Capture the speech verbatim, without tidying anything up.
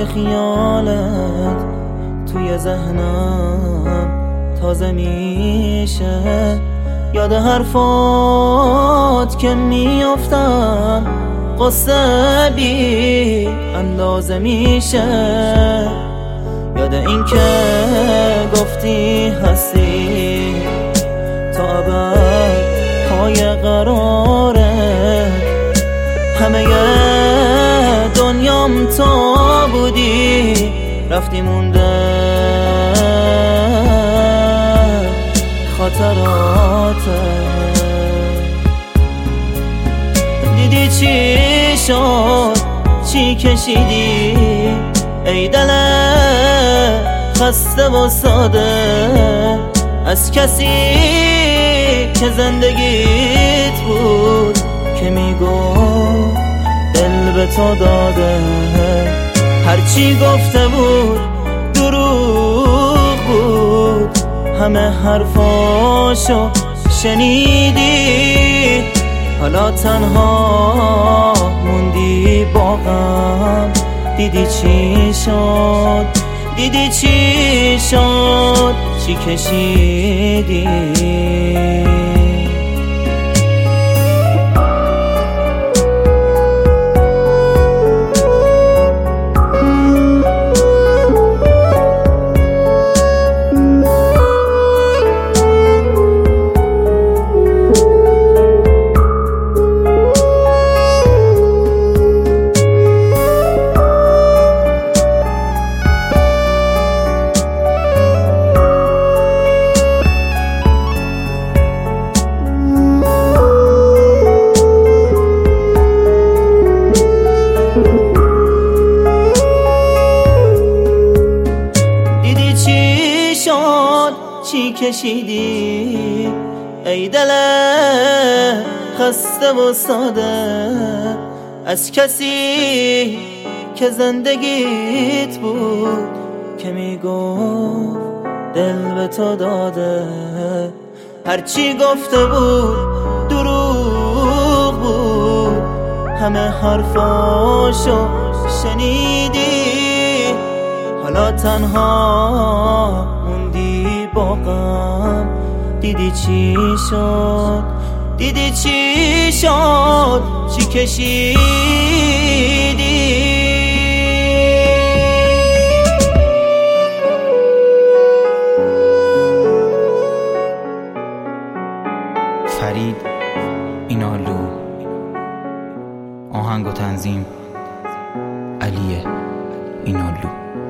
خیالت توی ذهنم تازه میشه، یاد حرفات که میافتم قصه بی اندازه میشه، یاد این که گفتی هستی تا ابد پای قراره، همه دنیام تو بودی رفتی مونده خاطراته. دیدی چی شد چی کشیدی ای دل خسته و ساده از کسی که زندگیت بود، که میگفت دل به تو داده، هرچی گفته بود دروغ بود، همه حرفاشو شنیدی، حالا تنها موندی با غم. دیدی چی شد دیدی چی شد چی کشیدی. چی کشیدی ای دل خسته و ساده از کسی که زندگیت بود، که میگفت دل به تو داده، هرچی گفته بود دروغ بود، همه حرفاشو شنیدی، حالا تنها موندی با غم. دیدی چی شد دیدی چی شد چی کشیدی. فرید اینالو، آهنگ و تنظیم علی اینالو.